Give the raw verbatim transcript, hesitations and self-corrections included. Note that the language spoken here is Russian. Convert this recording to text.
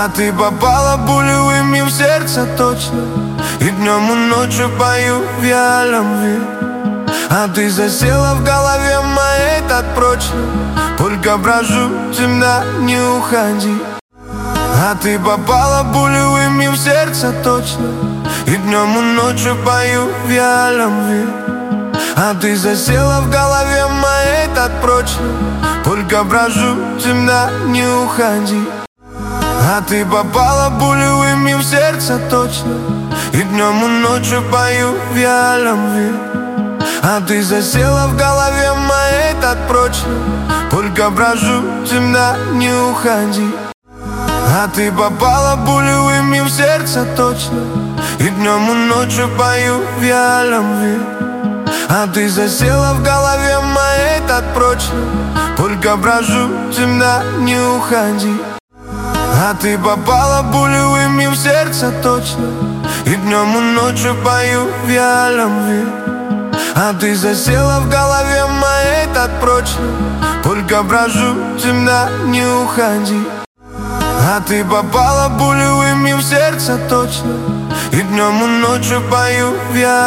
А ты попала булевыми в сердце точно. И днем и ночью пою в любви. А ты засела в голове моей так прочно. Только брожу, земля, не уходи. А ты попала булевыми в сердце точно. И днем и ночью пою в любви. А ты засела в голове моей так прочно. Только брожу, земля, не уходи. А ты попала булевыми в сердце точно. И днем и ночью пою в любви. А ты засела в голове моей так прочно. Только брожу, земля, не уходи. А ты попала булевыми в сердце точно. И днем и ночью пою в любви. А ты засела в голове моей так прочно. Только брожу, земля, не уходи. А ты попала булевыми в сердце точно. И днем и ночью пою в любви. А ты засела в голове моей так прочно. Только брожу, земля, не уходи. А ты попала булевыми в сердце точно. И днем и ночью пою в